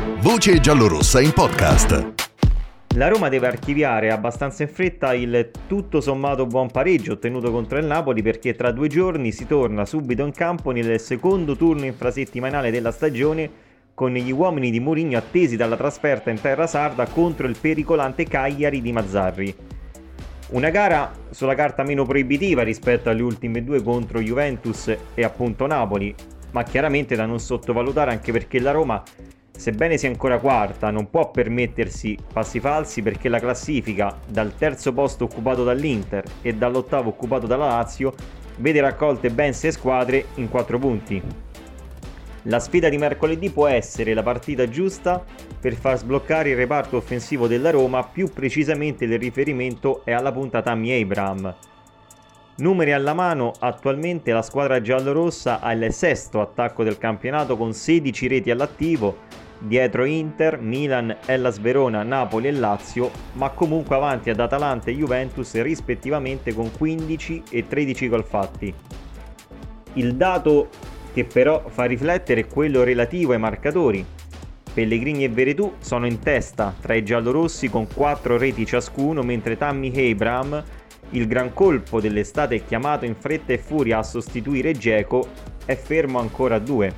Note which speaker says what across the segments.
Speaker 1: Voce giallorossa in podcast.
Speaker 2: La Roma deve archiviare abbastanza in fretta il tutto sommato buon pareggio ottenuto contro il Napoli, perché tra 2 giorni si torna subito in campo nel secondo turno infrasettimanale della stagione, con gli uomini di Mourinho attesi dalla trasferta in terra sarda contro il pericolante Cagliari di Mazzarri. Una gara sulla carta meno proibitiva rispetto alle ultime 2 contro Juventus e appunto Napoli, ma chiaramente da non sottovalutare anche perché la Roma, sebbene sia ancora quarta, non può permettersi passi falsi, perché la classifica, dal terzo posto occupato dall'Inter e dall'8º occupato dalla Lazio, vede raccolte ben 6 squadre in 4 punti. La sfida di mercoledì può essere la partita giusta per far sbloccare il reparto offensivo della Roma, più precisamente il riferimento è alla punta Tammy Abraham. Numeri alla mano, attualmente la squadra giallorossa ha il 6º attacco del campionato con 16 reti all'attivo, dietro Inter, Milan, Hellas Verona, Napoli e Lazio, ma comunque avanti ad Atalanta e Juventus rispettivamente con 15 e 13 gol fatti. Il dato che però fa riflettere è quello relativo ai marcatori. Pellegrini e Veretù sono in testa tra i giallorossi con 4 reti ciascuno, mentre Tammy Abraham, il gran colpo dell'estate chiamato in fretta e furia a sostituire Dzeko, è fermo ancora a 2.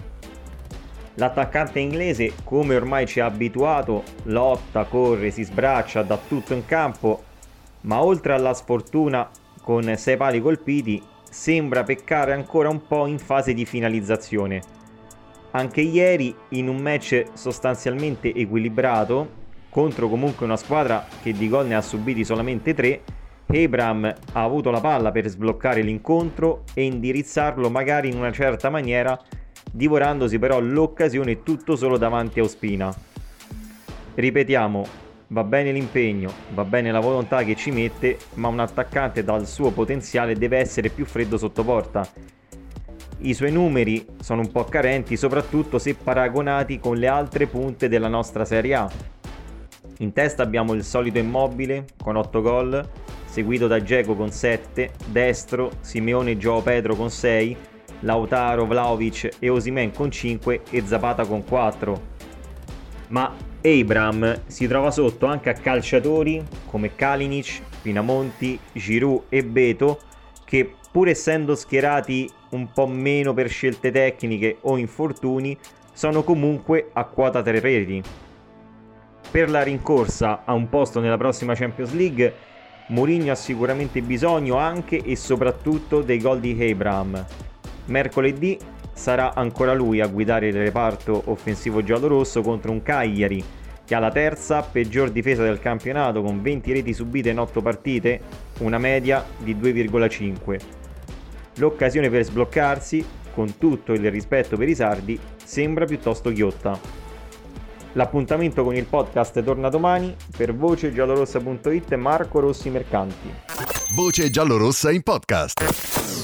Speaker 2: L'attaccante inglese, come ormai ci ha abituato, lotta, corre, si sbraccia, dà tutto in campo, ma oltre alla sfortuna con 6 pali colpiti, sembra peccare ancora un po' in fase di finalizzazione. Anche ieri, in un match sostanzialmente equilibrato, contro comunque una squadra che di gol ne ha subiti solamente 3, Abraham ha avuto la palla per sbloccare l'incontro e indirizzarlo magari in una certa maniera, divorandosi però l'occasione tutto solo davanti a Ospina. Ripetiamo, va bene l'impegno, va bene la volontà che ci mette, ma un attaccante dal suo potenziale deve essere più freddo sotto porta. I suoi numeri sono un po' carenti, soprattutto se paragonati con le altre punte della nostra Serie A. In testa abbiamo il solito Immobile con 8 gol, seguito da Dzeko con 7, destro Simeone e João Pedro con 6, Lautaro, Vlahovic e Osimhen con 5 e Zapata con 4. Ma Abraham si trova sotto anche a calciatori come Kalinic, Pinamonti, Giroud e Beto, che pur essendo schierati un po' meno per scelte tecniche o infortuni, sono comunque a quota 3 reti. Per la rincorsa a un posto nella prossima Champions League, Mourinho ha sicuramente bisogno anche e soprattutto dei gol di Abraham. Mercoledì sarà ancora lui a guidare il reparto offensivo giallorosso contro un Cagliari che ha la terza peggior difesa del campionato con 20 reti subite in 8 partite, una media di 2,5. L'occasione per sbloccarsi, con tutto il rispetto per i sardi, sembra piuttosto ghiotta. L'appuntamento con il podcast torna domani. Per vocegiallorossa.it Marco Rossi Mercanti.
Speaker 1: Voce giallorossa in podcast.